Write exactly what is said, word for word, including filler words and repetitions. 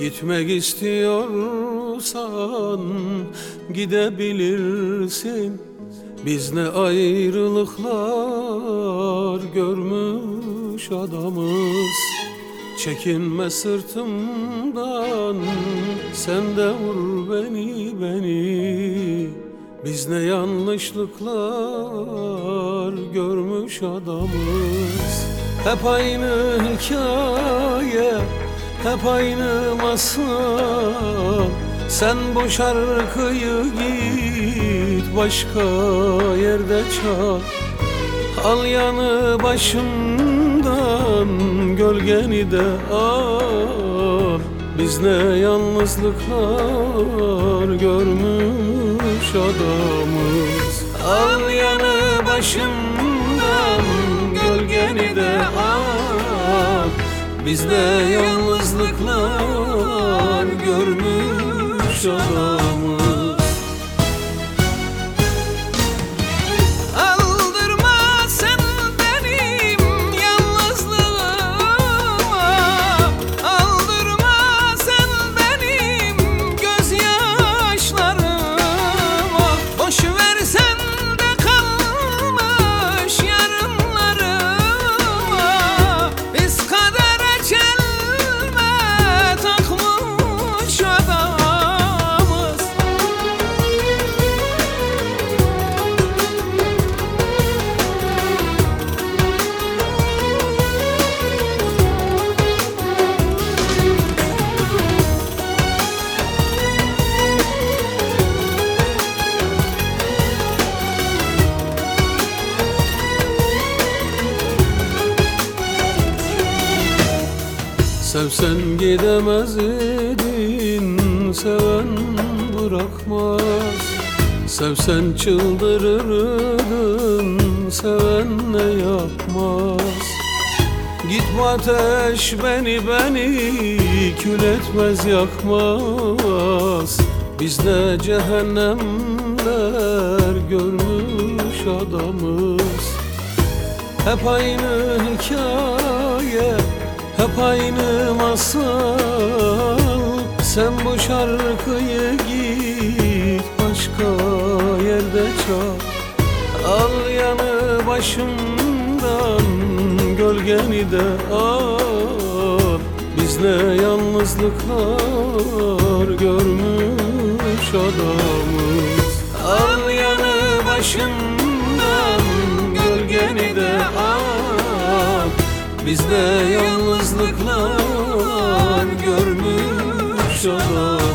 Gitmek istiyorsan gidebilirsin. Biz ne ayrılıklar görmüş adamız. Çekinme sırtımdan, sen de vur beni beni. Biz ne yanlışlıklar görmüş adamız. Hep aynı hikaye, hep aynı masal. Sen bu şarkıyı git başka yerde çal. Al yanı başımdan, gölgeni de al. Biz ne yalnızlıklar görmüş adamız. Al yanı başımdan, gölgeni de al. Biz ne yalnızlıklar görmüş adamız. Sevsen gidemez idin, seven bırakmaz. Sevsen çıldırırdın, seven ne yapmaz. Gitme ateş beni beni, kül etmez yakmaz. Biz ne cehennemler görmüş adamız. Hep aynı hikaye, hep aynı masal. Sen bu şarkıyı git başka yerde çal. Al yanı başımdan, gölgeni de al. Biz ne yalnızlıklar görmüş adamız. Al yanı başımdan, gölgeni de al. Biz de yalnızlıklar görmüş adamız.